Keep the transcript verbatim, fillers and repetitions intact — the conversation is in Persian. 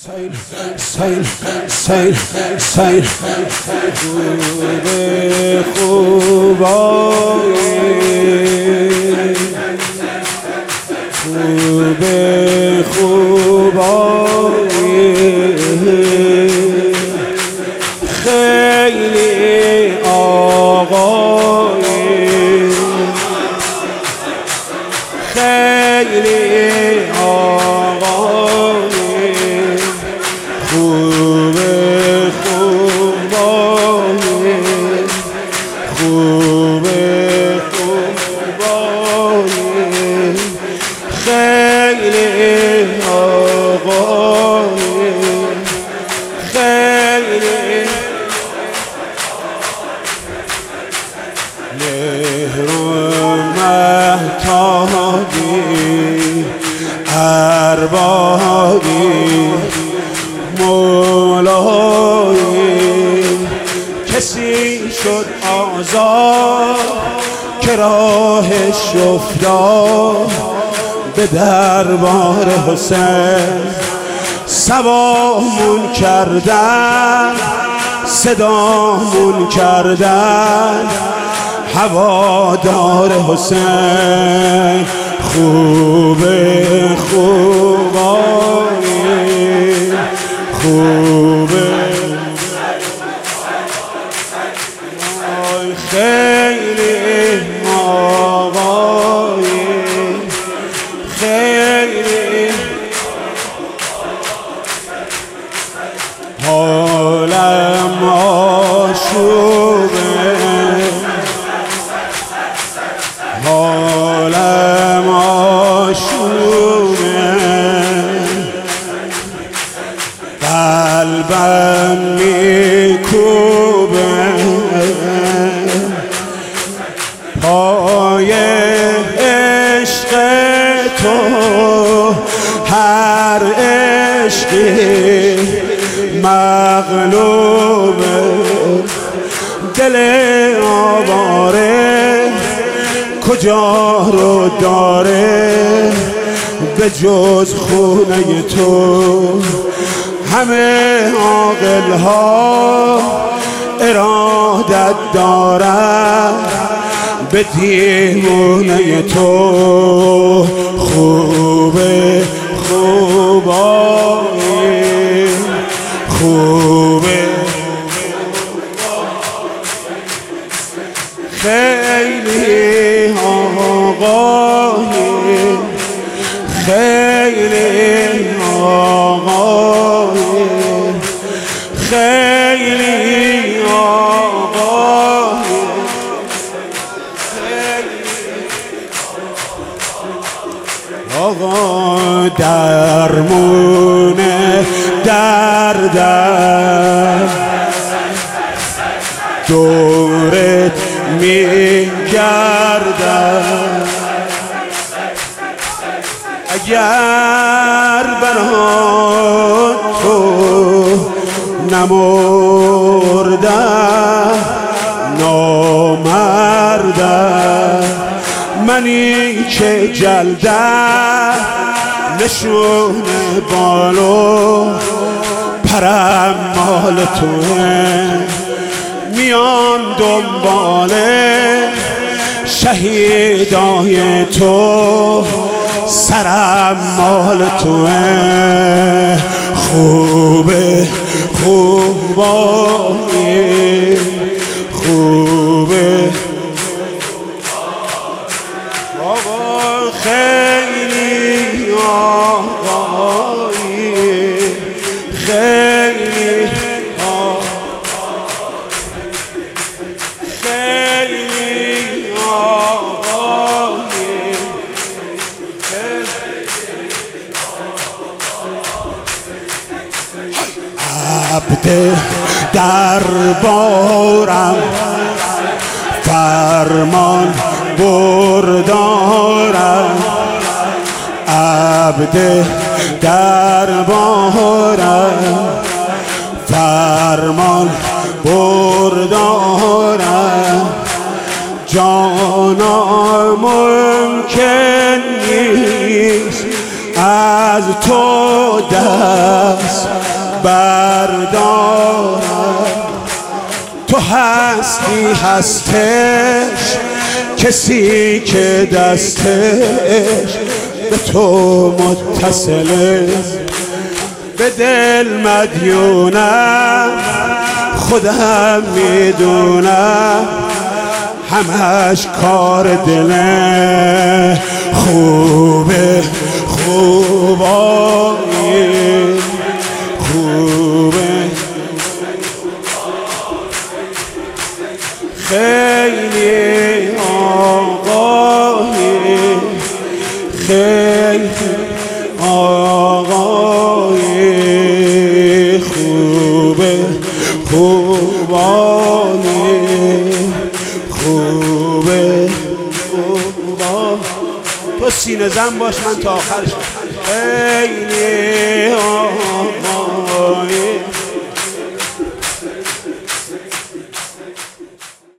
سیل سیل سیل سیل خوب خوبای خوب خوبای خیلی آقای خیلی آقای خوب خوبای خوب خوبای خیلی آقای خیلی مهر و مهتابی اربابی مولایی کسی شد آزاد که راهش افتاد به دربار حسین سوامون کردن صدامون کردن هوادار حسین خوب خوبای خوب خیلی آقای خیلی حالم آشوبه حالم آشوبه قلبم میکوبه پای عشق تو هر عشقی مغلوبه دل آواره کجا رو داره به جز خونه تو همه عاقل ها ارادت دارن به دیوونه تو خوب خوبای خوب خیلی آقای خیلی آقای خیلی آقای آقا درمون دردم دورت میگردم اگر برای تو نمردم نامردم منی که جلدم نشون بالو پرم مال توه میان دنبال شهیدای تو سرم مال توه خوب خوبای خوب آقا خیلی آقای خیلی خیلی آقای عبد دربارم فرمان بردارم عبد دربارم فرمان بردارم جانا ممکن نیست از تو دست بردارم. تو هستی هستش کسی که دستش به تو متصله، به دل مدیونم خودم میدونم، همش کار دله. خوبه خوبایی خوبه خیلی آقایی خیلی آقایی خوبه خوبانی خوبه خوبا. تو سینه زن باش من تا آخرش